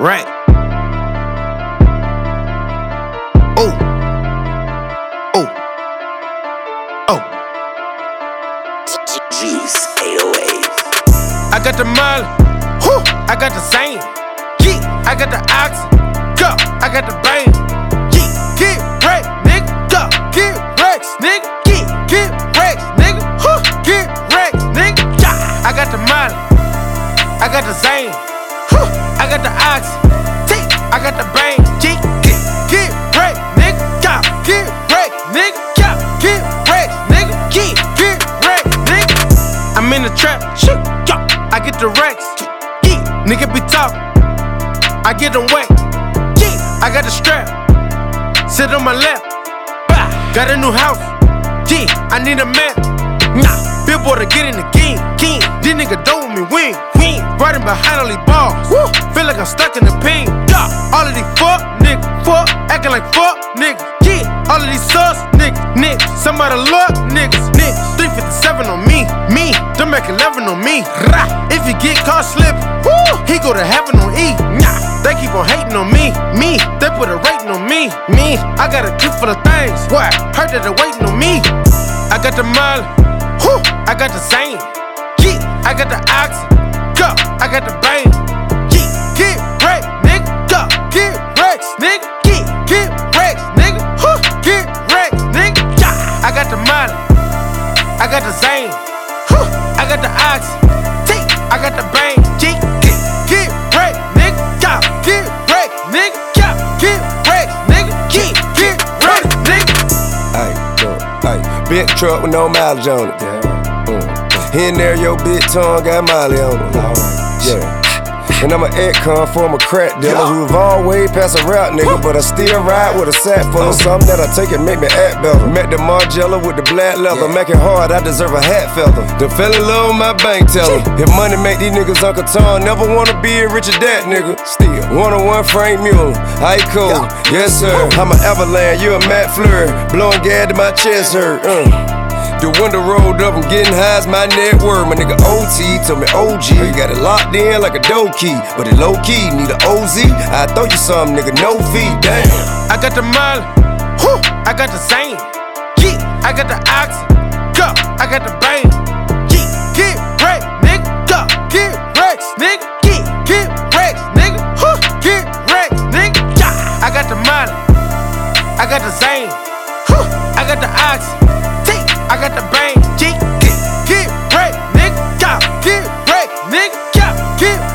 Right. Oh. Oh. Oh. Juice 808. I got the Molly. Whew. I got the Zane. Yeah. I got the Oxy. Go. I got the Bane. Yeah. Get wrecked, nigga. Go. Get wrecked, nigga. Yeah. Get wrecked, nigga. Whew. Get wrecked, nigga. Yeah. I got the Molly. I got the Zane. Whew. I got the Oxy. I got the Bane. Get wrecked, nigga. Yeah. Get wrecked, nigga. Yeah. Get wrecked, nigga. Yeah. Get wrecked, nigga. I'm in the trap. Shoot. Yeah. I get the racks. Yeah. Nigga be talking. I get them wet. Yeah. I got the strap. Sit on my lap. Bah. Got a new house. Yeah. I need a map. Nah. Billboard to get in the game. These niggas don't with me win. Riding behind all these balls. Woo. Feel like I'm stuck in the pain. Yeah. All of these fuck niggas. Fuck. Acting like fuck niggas. Yeah. All of these sus niggas. Somebody luck niggas. 357 on me. Them make 11 on me. Rah. If you get caught slipping, he go to heaven on E. Nah. They keep on hating on me. They put a rating on me. I got a clip full of things. What? Heard that they're waiting on me. I got the Molly. I got the Zane. Yeah. I got the Oxy. Go. I got the Bane. Yeah. Get wrecked, nigga. Go. Get wrecked, nigga. Yeah. Get wrecked, nigga. Get wrecked, nigga. Yeah. I got the Molly. I got the Zane. I got the Oxy. I got the Bane. Yeah. Get wrecked, nigga. Yeah. Get wrecked, nigga. Yeah. Get wrecked, nigga. Yeah. Get wrecked, nigga. Ayy, look, ayy. Big truck with no mileage on it. Here and there, your big tongue got Molly on it. Yeah. And I'm an ex-con former crack dealer who have always passed a rap nigga, but I still ride with a sack full of something that I take and make me act better. Met the Margiela with the black leather, make it hard, I deserve a hat feather. The fell in love with my bank teller. If money make these niggas Uncle Tom, never wanna be a Richard Dat nigga. Still, 101 Frank Mueller, I cool, yes sir. I'm an Avalanche, you a Matt Fleur, blowing gas to my chest hurt. The window rolled up, I'm getting high as my net worth. My nigga OT told me OG, you got it locked in like a dough key, but it low key, need a OZ. I throw you some, nigga, no fee, damn. I got the Molly, I got the Zane, yeah. I got the Oxy, go. I got the Bane, yeah. Get wrecked, nigga, go. Get wrecked, nigga, yeah. Get wrecked, nigga, get wrecked, nigga, yeah. I got the Molly, I got the Zane, I got the Oxy. I got the Bane, G. Get wrecked, nigga. Yeah. Get wrecked, nigga. Yeah. Get